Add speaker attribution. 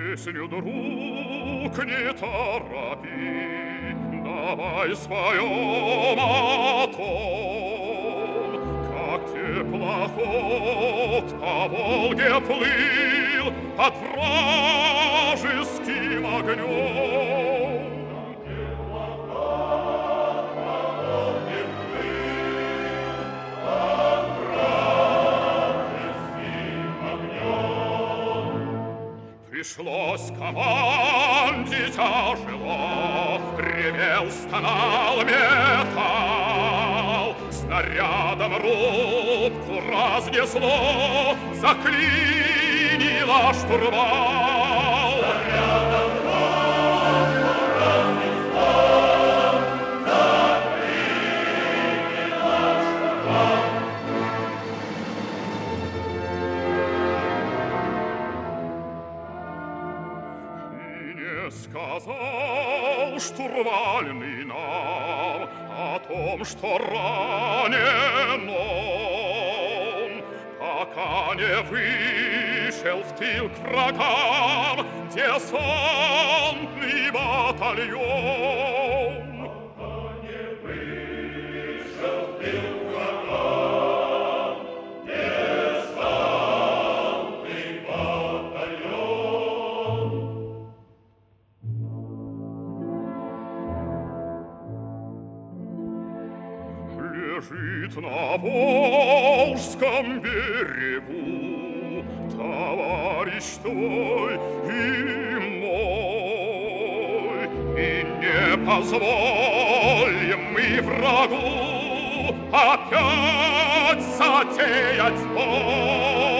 Speaker 1: Песню, друг, не торопи, давай споем о том, как теплоход по Волге плыл под вражеским огнем. Пришлось команде тяжело, ревел, стонал металл. Снарядом рубку разнесло, заклинило штурвал. Снарядом рубку разнесло, заклинило штурвал. Сказал штурвальный нам о том, что ранен он, пока не вышел в тыл к врагам десантный батальон. Пока не вышел в тыл к врагам десантный батальон. Лежит на Волжском берегу товарищ твой и мой, и не позволим мы врагу опять затеять бой.